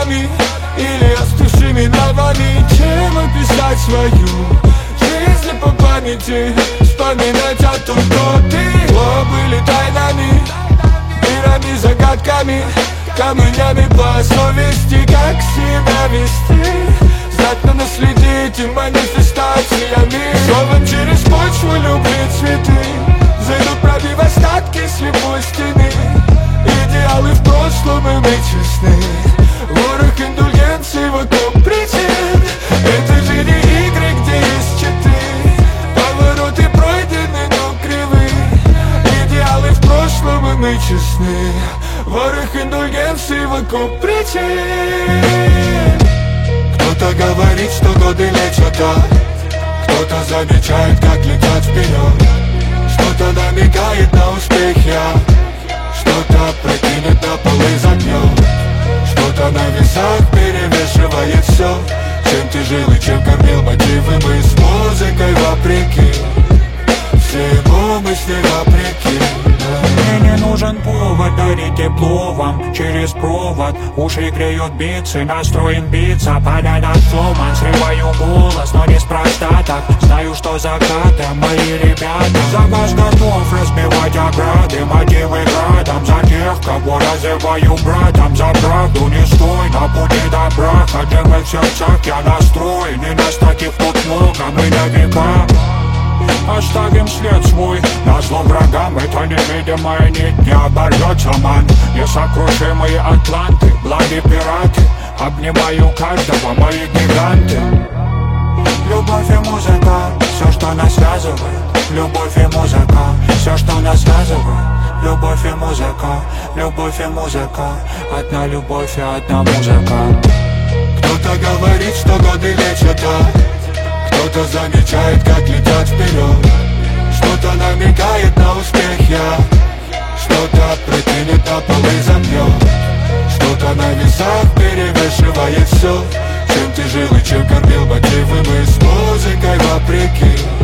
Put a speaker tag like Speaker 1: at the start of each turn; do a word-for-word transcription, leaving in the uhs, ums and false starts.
Speaker 1: нами или остывшими нравами. Чем описать свою жизнь по памяти, вспоминать о том, кто ты. О, были тайнами, мирами, загадками, камнями по совести. Как себя вести, знатно наследить и манифестациями. Словом через почву любви цветы зайдут, пробив остатки слепой стены. Идеалы в прошлом, и мы честны. Ворох индульгенций вокруг причин. Это же не игры, где есть читы. Повороты пройдены, но кривы. Идеалы в прошлом, и мы честны. Ворох индульгенций вокруг причин. Кто-то говорит, что годы лечат, а кто-то замечает, как летят вперед. Что-то намекает на успехи, а что-то прокинет на пол и забьет. Что-то на весах перевешивает все. Чем ты жил и чем кормил мотивы, мы с музыкой вопреки. Всему мы с ней вопреки.
Speaker 2: Мне не нужен повод дарить тепло вам через провод. Уши греют битсы, настроен биться. Падай над фломан, срываю голос, но неспроста так. Знаю, что закатом мои ребята. За вас готов разбивать ограды, мотивы градом. За тех, кого называю братом. За правду не стой на пути добра. Хотя мы в сердцах я настроен, и нас таких тут много, мы на века. Оставим след свой, назло врагам. Это невидимая нить не оборвется, ман. Несокрушимые атланты, благи пираты. Обнимаю каждого, мои гиганты. Любовь и музыка, все, что нас связывает. Любовь и музыка, все, что нас связывает. Любовь и музыка, любовь и музыка. Одна любовь и одна музыка.
Speaker 1: Кто-то говорит, что годы лечат, а кто-то замечает, как летят вперед. Что-то намекает на успех, я что-то прокинет на пол и забьет. Что-то на весах перевешивает все. Чем ты жил и чем кормил мотивы, мы с музыкой вопреки.